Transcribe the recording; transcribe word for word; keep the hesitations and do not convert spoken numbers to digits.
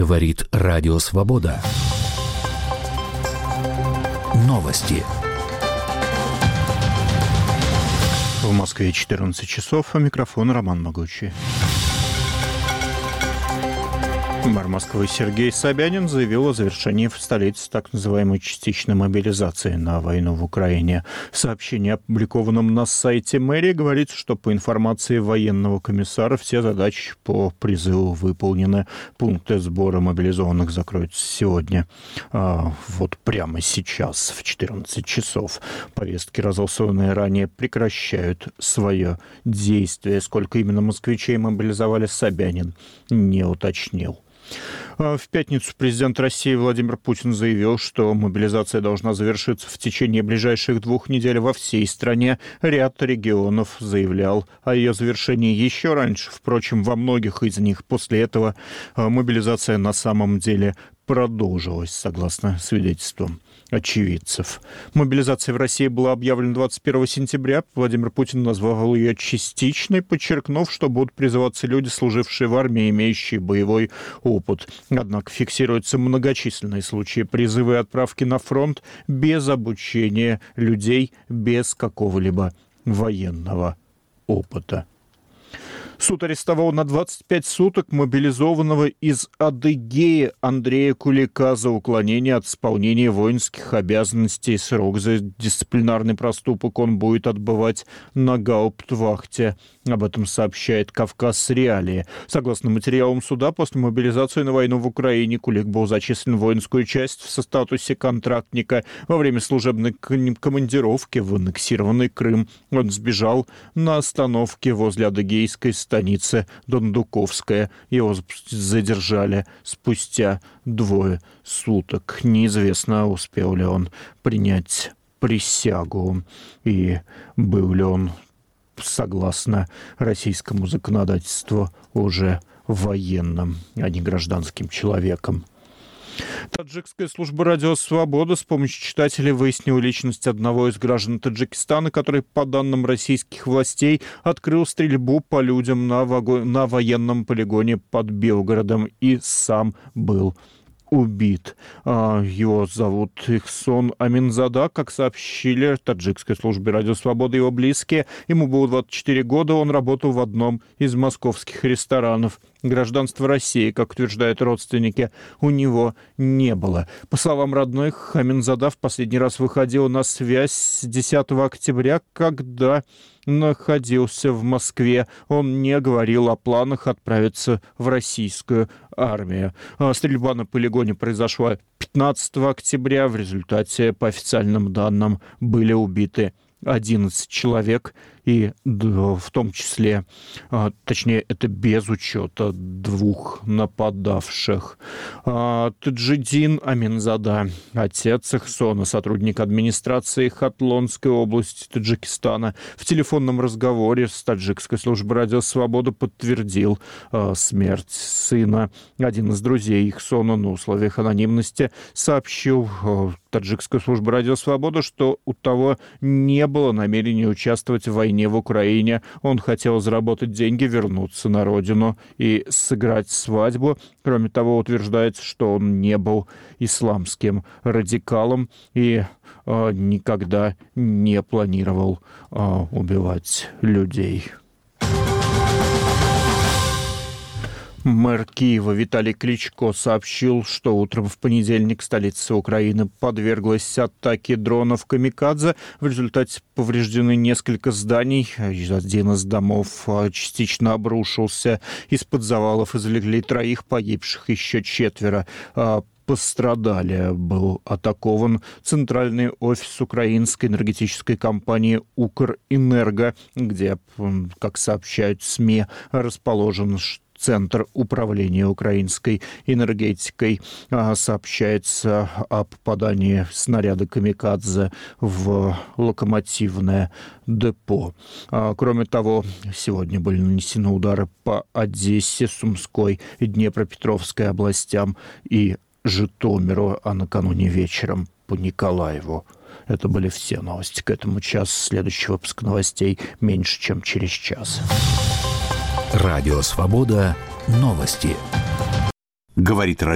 Говорит Радио Свобода. Новости. В Москве четырнадцать часов, а микрофон Роман Могучий. Мэр Москвы Сергей Собянин заявил о завершении в столице так называемой частичной мобилизации на войну в Украине. В сообщении, опубликованном на сайте мэрии, говорится, что по информации военного комиссара все задачи по призыву выполнены. Пункты сбора мобилизованных закроются сегодня. А вот прямо сейчас, в четырнадцать часов. Повестки, разосланные ранее, прекращают свое действие. Сколько именно москвичей мобилизовали, Собянин не уточнил. В пятницу президент России Владимир Путин заявил, что мобилизация должна завершиться в течение ближайших двух недель во всей стране. Ряд регионов заявлял о ее завершении еще раньше. Впрочем, во многих из них после этого мобилизация на самом деле продолжилась, согласно свидетельствам очевидцев. Мобилизация в России была объявлена двадцать первого сентября. Владимир Путин назвал ее частичной, подчеркнув, что будут призываться люди, служившие в армии, имеющие боевой опыт. Однако фиксируются многочисленные случаи призыва и отправки на фронт без обучения людей, без какого-либо военного опыта. Суд арестовал на двадцать пять суток мобилизованного из Адыгеи Андрея Кулика за уклонение от исполнения воинских обязанностей. Срок за дисциплинарный проступок он будет отбывать на гауптвахте. Об этом сообщает «Кавказ Реалии». Согласно материалам суда, после мобилизации на войну в Украине Кулик был зачислен в воинскую часть в статусе контрактника. Во время служебной командировки в аннексированный Крым он сбежал на остановке возле адыгейской станицы Дондуковская. Его задержали спустя двое суток. Неизвестно, успел ли он принять присягу и был ли он, согласно российскому законодательству, уже военным, а не гражданским человеком. Таджикская служба «Радио Свобода» с помощью читателей выяснила личность одного из граждан Таджикистана, который, по данным российских властей, открыл стрельбу по людям на, вого... на военном полигоне под Белгородом и сам был убит. Его зовут Ихсон Аминзада, как сообщили таджикской службе «Радио Свобода» его близкие. Ему было двадцать четыре года, он работал в одном из московских ресторанов. Гражданства России, как утверждают родственники, у него не было. По словам родных, Аминзада в последний раз выходил на связь с десятого октября, когда находился в Москве. Он не говорил о планах отправиться в российскую армию. Стрельба на полигоне произошла пятнадцатого октября. В результате, по официальным данным, были убиты одиннадцать человек, и в том числе, точнее, это без учета двух нападавших. Таджидин Аминзада, отец Ихсона, сотрудник администрации Хатлонской области Таджикистана, в телефонном разговоре с таджикской службой «Радио Свобода» подтвердил смерть сына. Один из друзей Ихсона на условиях анонимности сообщил таджикской службе «Радио Свобода», что у того не было намерения участвовать в войне в Украине. Он хотел заработать деньги, вернуться на родину и сыграть свадьбу. Кроме того, утверждается, что он не был исламским радикалом и э, никогда не планировал э, убивать людей. Мэр Киева Виталий Кличко сообщил, что утром в понедельник столица Украины подверглась атаке дронов «Камикадзе». В результате повреждены несколько зданий. Один из домов частично обрушился. Из-под завалов извлекли троих погибших, еще четверо пострадали. Был атакован центральный офис украинской энергетической компании «Укрэнерго», где, как сообщают СМИ, расположен Центр управления украинской энергетикой. Сообщается о попадании снаряда «Камикадзе» в локомотивное депо. Кроме того, сегодня были нанесены удары по Одессе, Сумской и Днепропетровской областям и Житомиру, а накануне вечером по Николаеву. Это были все новости к этому часу. Следующий выпуск новостей меньше, чем через час. Радио Свобода. Новости. Говорит